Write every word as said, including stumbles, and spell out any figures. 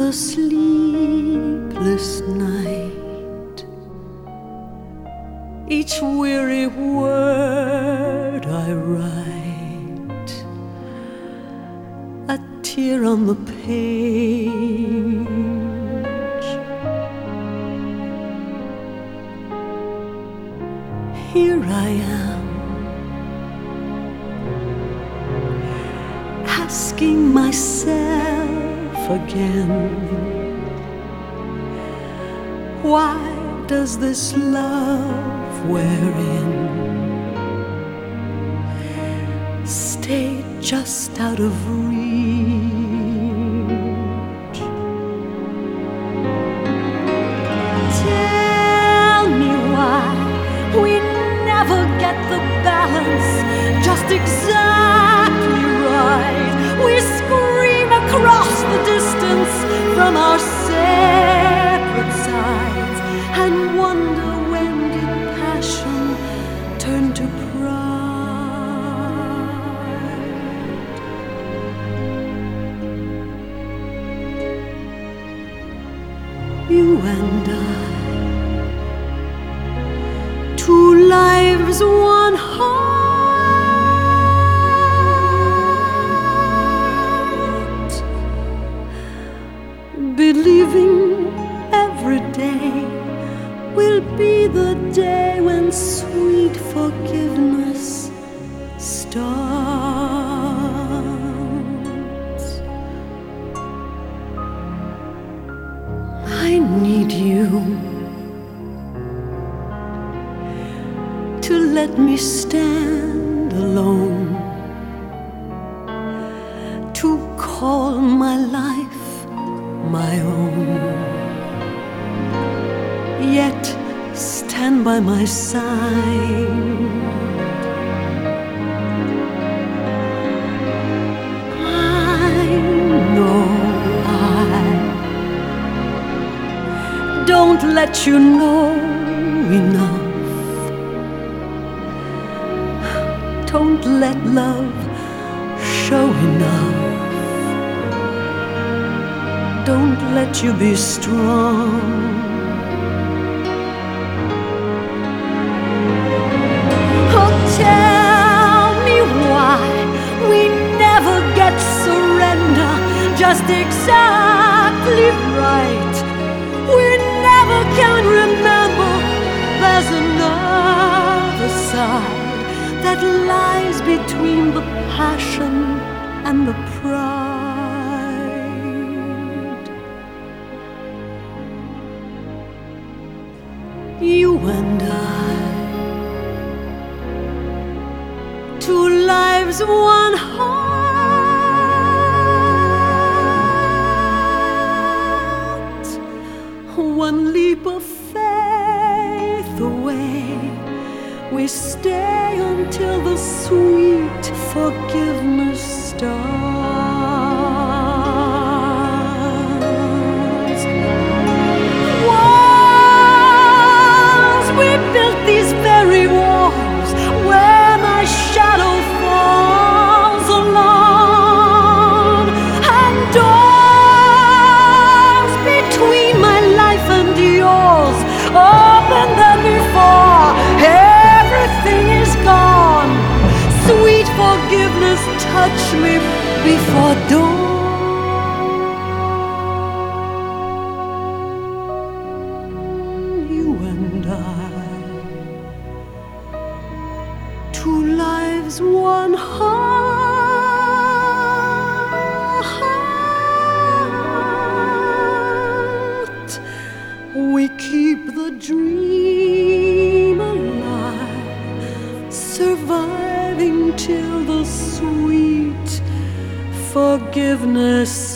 the sleepless night, each weary word I write, a tear on the page. Here I am, asking myself again, why does this love wear in, stay just out of reach? Tell me why we never get the balance just exactly right. We scream across the distance from our separate sides and wonder, when did passion turn to pride? You and I, two lives, one heart, believing every day will be the day when sweet forgiveness starts. I need you to let me stand alone, to call my life my own, yet stand by my side. I know I don't let you know enough. Don't let love show enough. Don't let you be strong. Oh, tell me why we never get surrender just exactly right. We never can remember there's another side that lies between the passion and the pride. You and I, two lives, one heart, one leap of faith away. We stay until the sweet forgiveness starts. Walls, we built these very walls where my shadow falls alone, and doors between my life and yours open than before. Everything is gone. Sweet forgiveness, touch me before dawn. You and I, two lives, one heart. We keep the dream alive, surviving till the sweet forgiveness